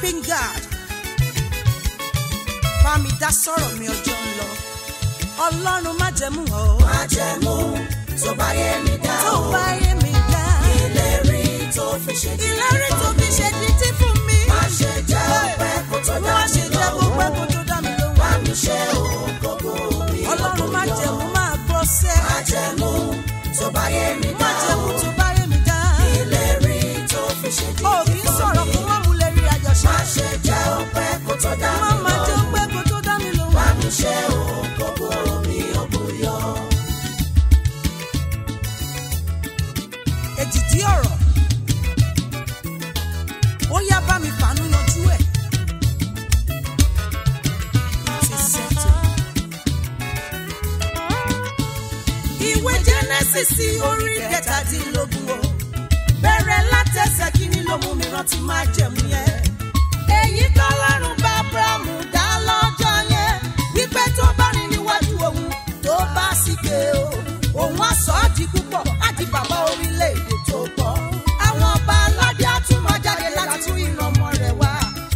living God. Bá mi dá sọ̀rọ̀ mi ọjọ́ ń lọ. Ọlọ́run májẹ̀mú o. Májẹ̀mú tó bá yé mi dá o. Tó bá yé mi dá. Ìlérí tó fi ṣe títí fún mi. Ìlérí tó fi ṣe títí fún mi. Má ṣe jẹ́ ọpẹ́ kó tó dá mi lóhùn. Má ṣe jẹ́ ọpẹ́ kó tó dá mi lóhùn. Bá mi ṣe òkòkò mi. Ọlọ́run májẹ̀mú máa gbọ́ sẹ́. Májẹ̀mú tó bá yé mi dá o. Májẹ̀mú tó bá yé mi dá. Ìlérí tó fi ṣe títí fún mi. Ó kì í sọ̀rọ̀ fún wọn mú lérí àjọṣe. Má ṣe jẹ́ ọpẹ́ kó tó dá mi lóhùn. Má jẹ́ ọpẹ́ kó tó dá mi lóhùn. Bá mi ṣe òkòkò mi òbúyọ. Èjìdí ọ̀rọ̀. Ó yá bá mi fàánú yanjú ẹ̀. Ti sẹ́tò. Ìwé Jẹ́nẹ́sísì orí kẹtàdínlógún o. Bẹ̀rẹ̀ látẹsẹ̀ kínní ló mú mi rántí májẹ̀mú yẹn. Èyí tọ́lọ́run bá Ábúráhámù dá lọ́jọ́ yẹn. Wípé tó bá rìn níwájú òun tó bá sì ké o. Òun á sọ ọ́ di púpọ̀, á di bàbá orílẹ̀-èdè tó pọ̀. Àwọn ọba aládé á tún máa jáde láti tún ìran ọmọ rẹ̀ wá.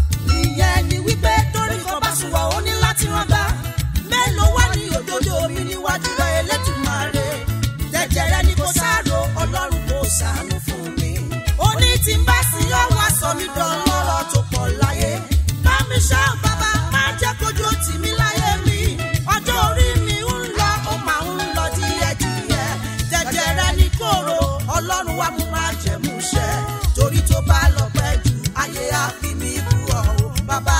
Ìyẹn ni wípé torí kan bá sùn wà ó ní láti rán bá. Mélòó wá ní òdodo mi níwájú rẹ̀ Elédùmarè. Jẹjẹrẹ ni kò sáàrò, Ọlọ́run kò ṣàánú fún mi. Ó ní tí ń bá sí yóò wá sọ mí dán lọ́rọ̀ tó pọ̀ láyé. Bá mi ṣá bàbá, máa jẹ́ kójú tì mí láyé mi. Ọjọ́ orí mi ń lọ, ó máa ń lọ díẹ̀díẹ̀. Jẹjẹrẹ ni kòrò, Ọlọ́run wá mú májẹ̀mú ṣẹ. Torí tó bá lọ pẹ́ jù, ayé á fi mí bú ọ o, bàbá.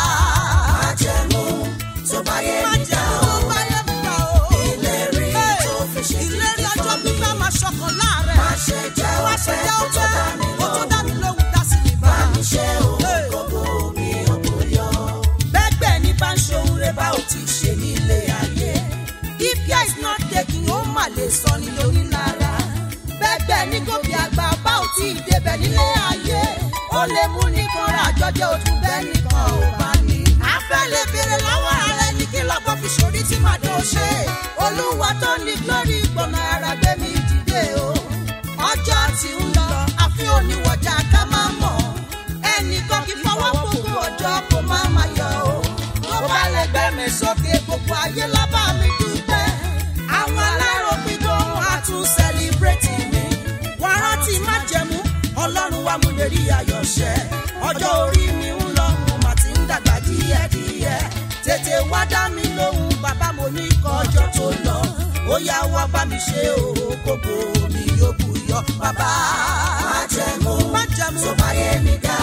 Májẹ̀mú tó bá yé mi dá o. Májẹ̀mú tó bá yé mi dá o. Ìlérí tó fi ṣe títí Ìlérí ọjọ́ fún mi. pípẹ́ máa ṣọkàn láàrẹ̀. Má ṣe jẹ́ ọpẹ́ kó tó dá mi kó tó lóhùn. dá mi lóhùn, dá sí mi Bá bá. mi ṣe òkòkò mi òbúyọ. Bẹ́gbẹ́ ní bá ń ṣohun rẹ̀ bá ò ti ṣe nílé ayé. If care is not taken, ó mà lè sọ ní lórí lára. Bẹ́gbẹ́ ní gòkè àgbà bá ò tí ì débẹ̀ nílé ayé. Ó lè mú nìkan ra àjọjẹ́ ojú bẹ́ẹ̀ nìkan ò bá ní. Afẹ́ lè béèrè lọ́wọ́ ààrẹ ní kí lọ́gbọ́n fi ṣorí tí màá tó ṣe. Olúwa tó ní glory gbọ̀nà ara gbé mi dìde o. Ọjọ́ tí ń lọ, àfi oníwọ̀jà ká máa mọ̀. Ẹnìkan kì í fọwọ́ gbogbo ọjọ́ kó máa máa yọ o. Tó bá lè gbé mi sókè, gbogbo ayé lábá mi dúpẹ́. Àwọn aláròpin gan wá tún sẹ́líbrẹ́tì mi. Wọ́n rántí májẹ̀mú, Ọlọ́run wa mú lè rí ayọ̀ ṣẹ. Ọjọ́ orí mi ń lọ, mo mà ti ń dàgbà díẹ̀díẹ̀. Tètè wá dá mi lóhùn, bàbá mo ní kọjọ́ tó lọ. Ó yá wá bá mi ṣe òkòkò mi yóò buyọ̀, bàbá. Májẹ̀mú tó bá yé mi dá